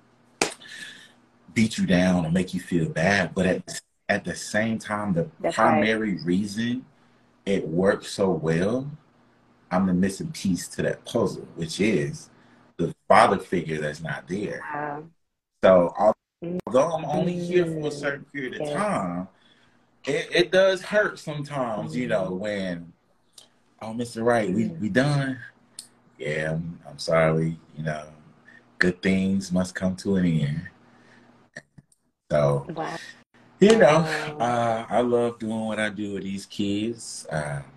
beat you down or make you feel bad, but at the same time, the That's right. primary reason it works so well, I'm the missing piece to that puzzle, which is the father figure that's not there. Wow. So Mm. although I'm only here for a Mm. certain period of Yes. time, it does hurt sometimes, Mm. when, oh, Mr. Wright, Mm. we done. Yeah, I'm sorry, good things must come to an end. So, Wow. I love doing what I do with these kids.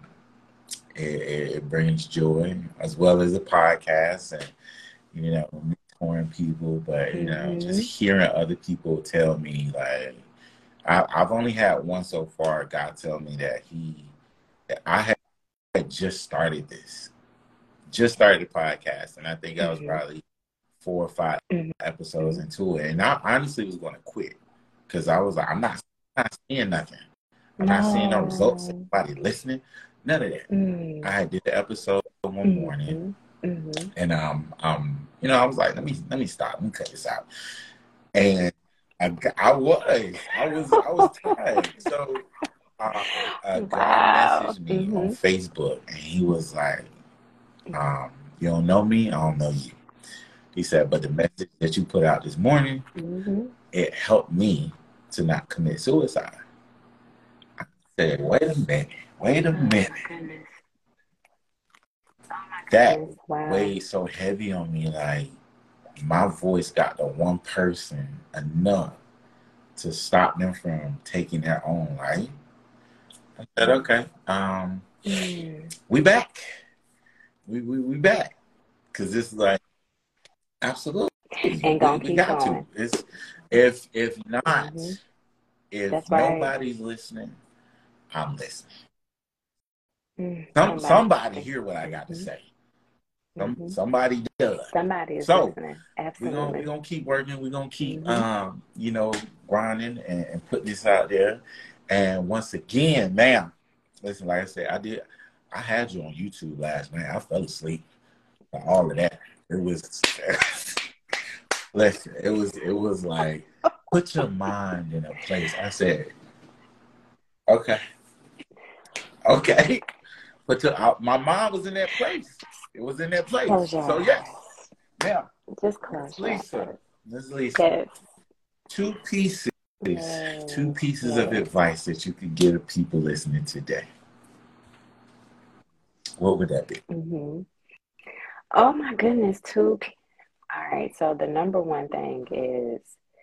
It brings joy as well as the podcast and, mentoring people, but, just Mm-hmm. hearing other people tell me, like, I've only had one so far, God tell me that I had just started the podcast, and I think I was Mm-hmm. probably 4 or 5 episodes Mm-hmm. into it, and I honestly was going to quit because I was like, not seeing nothing. I'm not seeing no results. No. Anybody listening? None of that. I Mm. had did the episode one morning, Mm-hmm. Mm-hmm. and I was like, let me stop. Let me cut this out. And I was tired. So a guy Wow. messaged me on Mm-hmm. Facebook, and he was like, "You don't know me. I don't know you." He said, "But the message that you put out this morning, Mm-hmm. it helped me to not commit suicide." I said, "Wait a minute. Wait a Oh minute. my goodness. Oh my That goodness. Wow. weighed so heavy on me. Like my voice got to one person enough to stop them from taking their own life." I said, "Okay, Mm. we back. We back because this is like absolutely And gonna we keep got to. going. It's if not, Mm-hmm. if That's right. nobody's listening, I'm listening. Mm. Somebody Somebody. hear what I got to Mm-hmm. say. Mm-hmm. Somebody does. Somebody is So listening. we're Absolutely. gonna keep working. We're gonna keep Mm-hmm. grinding and putting this out there. And once again, ma'am, listen, like I said, I had you on YouTube last night. I fell asleep for all of that. It was listen, it was like put your mind in a place. I said, okay, okay. But my mind was in that place. It was in that place. Close your So eyes. yes, now, Just Miss close your Lisa, eyes. Miss Lisa, Yes. two pieces, two Yes. pieces of Yes. advice that you could give to people listening today. What would that be? Mm-hmm. Oh my goodness, two. All right. So the number one thing is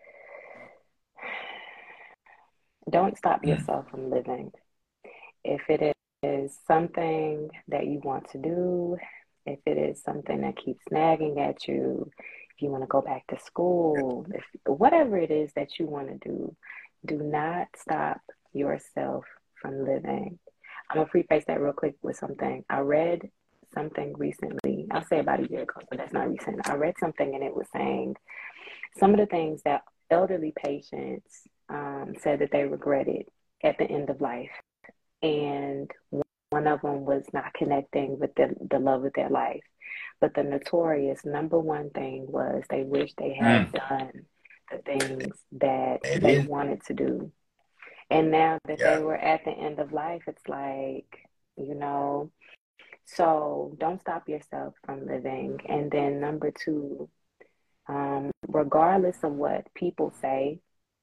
don't stop Mm. yourself from living. If it is something that you want to do, if it is something that keeps nagging at you, if you want to go back to school, if whatever it is that you want to do not stop yourself from living. I'm gonna preface that real quick with something. I read something recently. I'll say about a year ago, but that's not recent. I read something and it was saying some of the things that elderly patients said that they regretted at the end of life. And one of them was not connecting with the love of their life. But the notorious number one thing was they wish they had Mm. done the things that It they is. wanted to do. And now that they Yeah. were at the end of life, it's like, you know, so don't stop yourself from living. And then number two, regardless of what people say,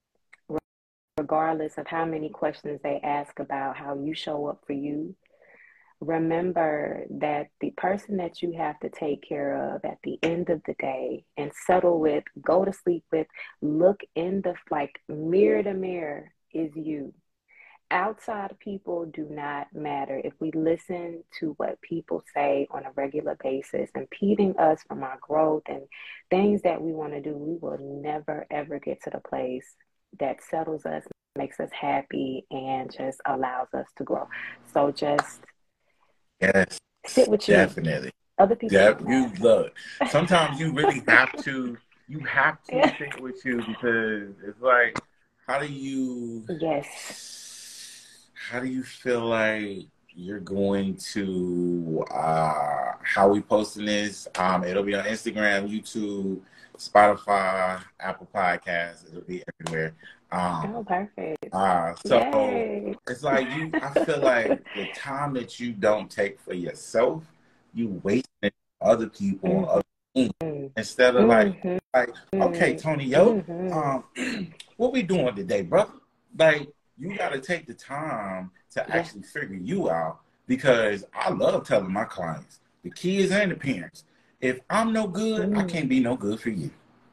regardless of how many questions they ask about how you show up for you, remember that the person that you have to take care of at the end of the day and settle with, go to sleep with, look in the like mirror to mirror is you. Outside people do not matter. If we listen to what people say on a regular basis, impeding us from our growth and things that we want to do, we will never ever get to the place that settles us, makes us happy, and just allows us to grow. So just Yes. sit with you. Definitely. Other people Yeah. don't You matter. look. Sometimes you really have to. You have to Yeah. sit with you because it's like, how do you? Yes. How do you feel like you're going to how we posting this? It'll be on Instagram, YouTube, Spotify, Apple Podcasts. It'll be everywhere. Oh, perfect. So Yay. it's like I feel like the time that you don't take for yourself, you waste it on other people and Mm-hmm. other things instead of Mm-hmm. like, okay, Tony, Mm-hmm. what we doing today, brother? Like, you got to take the time to Yeah. actually figure you out because I love telling my clients, the kids and the parents, if I'm no good, I can't be no good for you.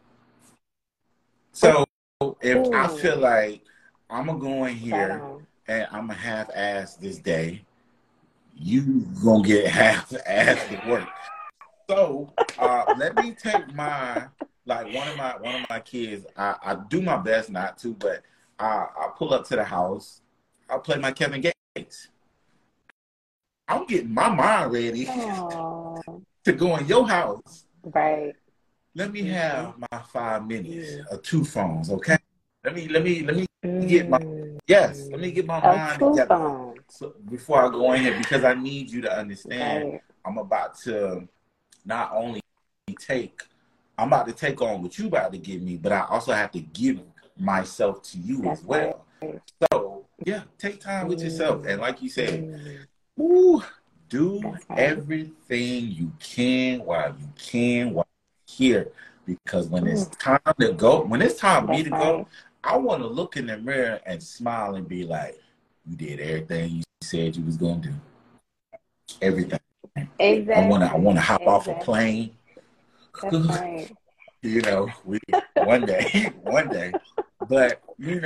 So if I feel Ooh. like I'm gonna go in Right here on. and I'm gonna half-ass this day, you gonna get half-ass the work. So let me take one of my kids. I do my best not to, but I pull up to the house. I'll play my Kevin Gates. I'm getting my mind ready Oh, to go in your house. right. Let me Mm-hmm. have my 5 minutes Mm. of two phones, okay? Let me get my Mm. let me get my A mind two together phone. so before I go in here because I need you to understand Right. I'm about to not only take I'm about to take on what you about to give me, but I also have to give myself to you as That's right. well. So yeah, take time with yourself. And Mm. like you said, Mm. ooh, do That's right. everything you can while you're here. Because when it's Ooh. time to go, when it's time for me That's to go, right. I want to look in the mirror and smile and be like, you did everything you said you was gonna do. Everything. I Exactly. wanna hop off a Exactly. plane. That's right. We one day, one day. But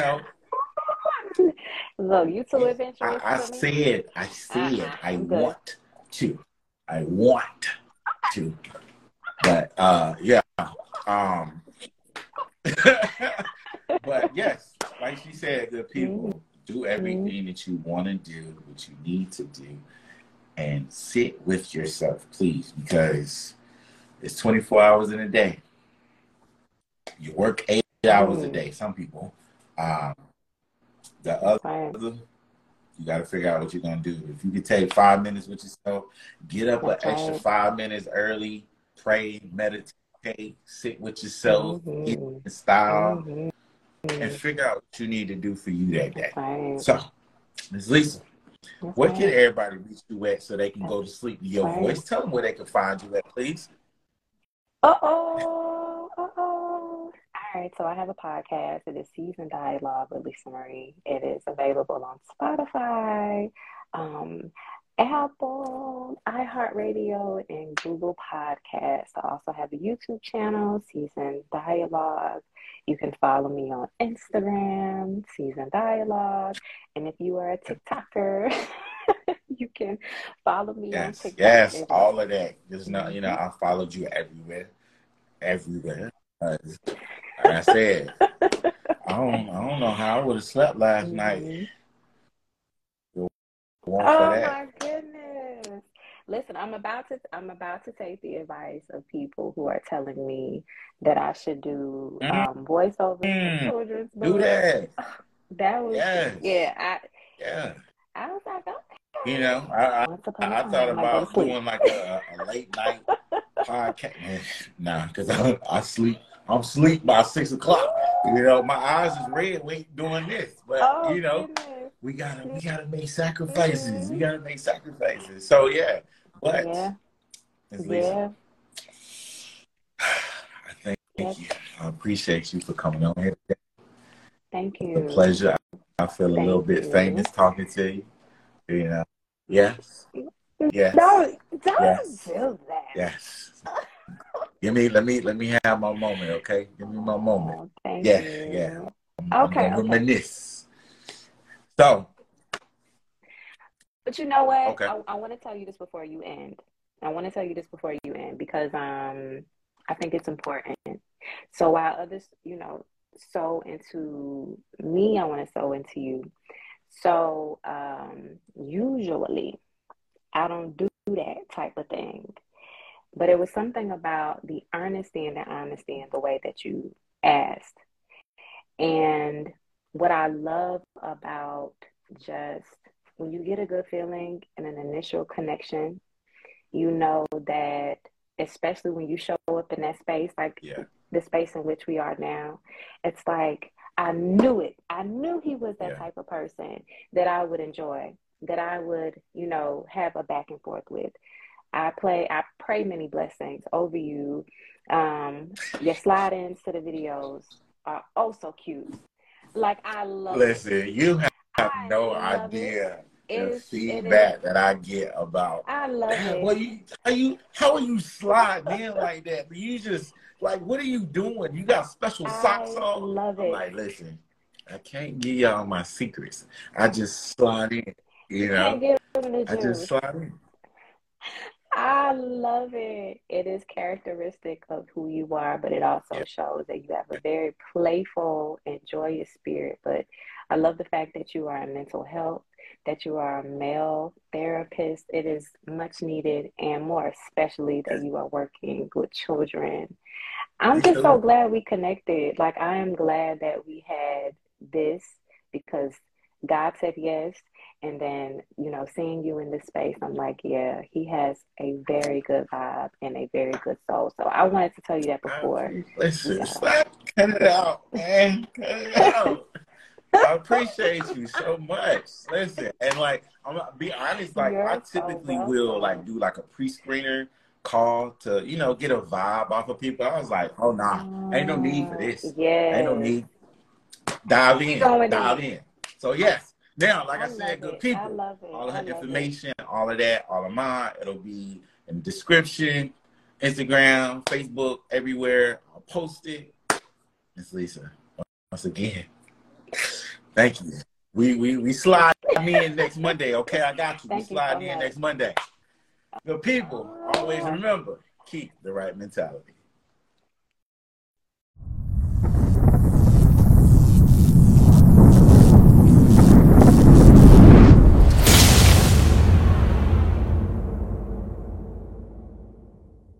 Look, you too adventurous I for me. said, I said, I I'm good. want to. I want to. But yeah. Um but yes, like she said, good people, do Mm-hmm. everything that you want to do, what you need to do, and sit with yourself, please, because It's 24 hours in a day. You work 8 hours a day. Some people. The other, you got to figure out what you're going to do. If you can take 5 minutes with yourself, get up an extra 5 minutes early, pray, meditate, sit with yourself, get in style, and figure out what you need to do for you that day. So, Ms. Lisa, where can everybody reach you at so they can go to sleep with your voice? Tell them where they can find you at, please. All right, so I have a podcast. It is Seasoned Dialogue with Lisa Marie. It is available on Spotify, Apple, iHeartRadio, and Google Podcasts. I also have a YouTube channel, Seasoned Dialogue. You can follow me on Instagram, Seasoned Dialogue. And if you are a TikToker, you can follow me on TikTok. Yes, all of that. Just know, I followed you everywhere. Like I said, I don't know how I would have slept last night. Oh my goodness! Listen, I'm about to take the advice of people who are telling me that I should do voiceovers for children's books. Do that. That was I was like, okay. I thought about doing like a late night podcast. Nah, because I sleep. I'm asleep by 6 o'clock. My eyes is red wait doing this. But we gotta make sacrifices. We gotta make sacrifices. So but Lisa, I thank you. I appreciate you for coming on here today. Thank you. It's a pleasure. I feel a little bit famous talking to you. Yes. Yes. Don't do that. Yes. Let me have my moment, okay? Give me my moment. Thank you. Yeah. I'm gonna reminisce. So. But you know what? Okay. I want to tell you this before you end. Because I think it's important. So while others, sow into me, I want to sow into you. So usually I don't do that type of thing. But it was something about the earnesty and the honesty and the way that you asked. And what I love about just when you get a good feeling and an initial connection, that especially when you show up in that space, like the space in which we are now, it's like, I knew it. I knew he was that type of person that I would enjoy, that I would, have a back and forth with. I pray many blessings over you. Your slide-ins to the videos are oh so cute. Like, I love it. Listen, you have no idea the feedback that I get about. I love it. Well, how are you sliding in like that? You just what are you doing? You got special socks on? I love it. I'm like, listen, I can't give y'all my secrets. I just slide in. Can't give them the juice. I just slide in. I love it. It is characteristic of who you are, but it also shows that you have a very playful and joyous spirit. But I love the fact that you are in mental health, that you are a male therapist. It is much needed, and more especially that you are working with children. I'm just so glad we connected. Like, I am glad that we had this because God said yes. And then, seeing you in this space, I'm like, yeah, he has a very good vibe and a very good soul. So I wanted to tell you that before. Listen, cut it out, man. Cut it out. I appreciate you so much. Listen, and I'm gonna be honest, I typically will do a pre-screener call to, get a vibe off of people. I was like, oh nah, ain't no need for this. Yeah. Ain't no need. Dive in. So yes. Now, like I said, good people, all of her information, all of that, all of mine, it'll be in the description, Instagram, Facebook, everywhere. I'll post it. Miss Lisa, once again, thank you. We slide me in next Monday, okay? I got you. We slide in next Monday. Good people, always remember, keep the right mentality.